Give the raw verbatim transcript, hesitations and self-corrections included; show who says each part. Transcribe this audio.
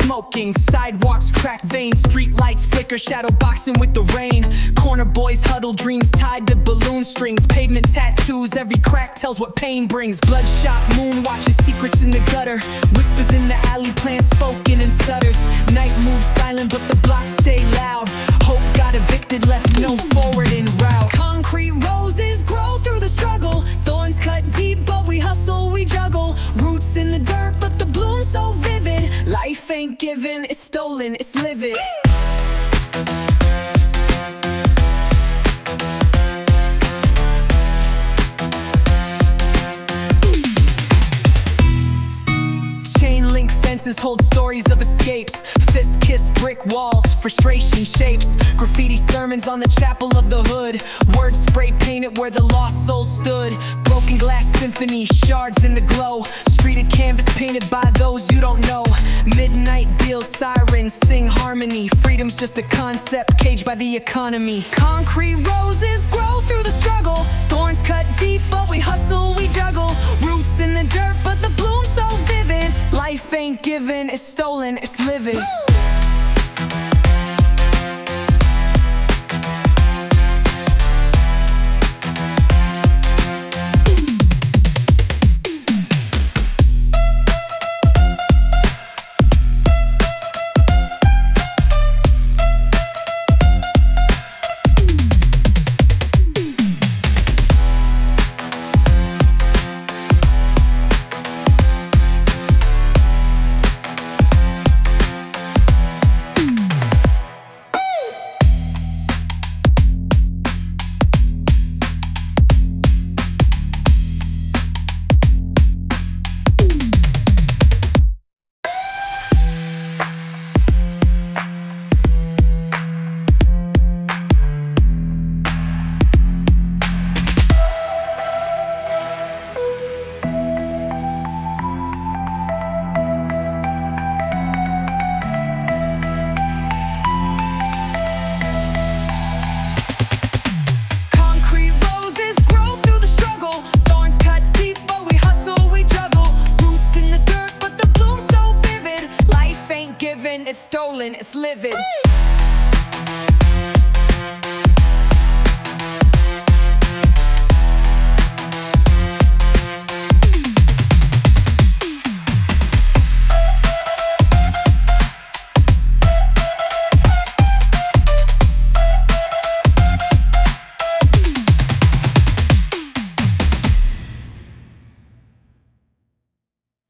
Speaker 1: smoking. Sidewalks crack veins, street lights flicker, shadow boxing with the rain. Corner boys huddle, dreams tied to balloon strings. Pavement tattoos, every crack tells what pain brings. Bloodshot moon watches secrets in the gutter. Whispers in the alley, plans spoken and stutters. Night moves silent, but the blocks stay loud. Hope got evicted, left no forward in route.
Speaker 2: Concrete roses grow through the struggle. Thorns cut deep, but we hustle, we juggle. Roots in the dirt, but the bloom so vivid. Life ain't given, it's stolen, it's livid.
Speaker 1: Chain link fences hold stories of escapes. Fist kiss brick walls, frustration shapes. Graffiti sermons on the chapel of the hood. Words spray painted where the lost soul stood. Broken glass symphony, shards in the glow. Streeted canvas painted by those you don't know. Midnight deal sirens sing harmony. Freedom's just a concept caged by the economy. Concrete roses grow through the struggle. Thorns cut deep, but we hustle, we juggle. Roots in the dirt, but the bloom so vivid. Life ain't given, it's stolen, it's livid.
Speaker 2: It's stolen, it's livid.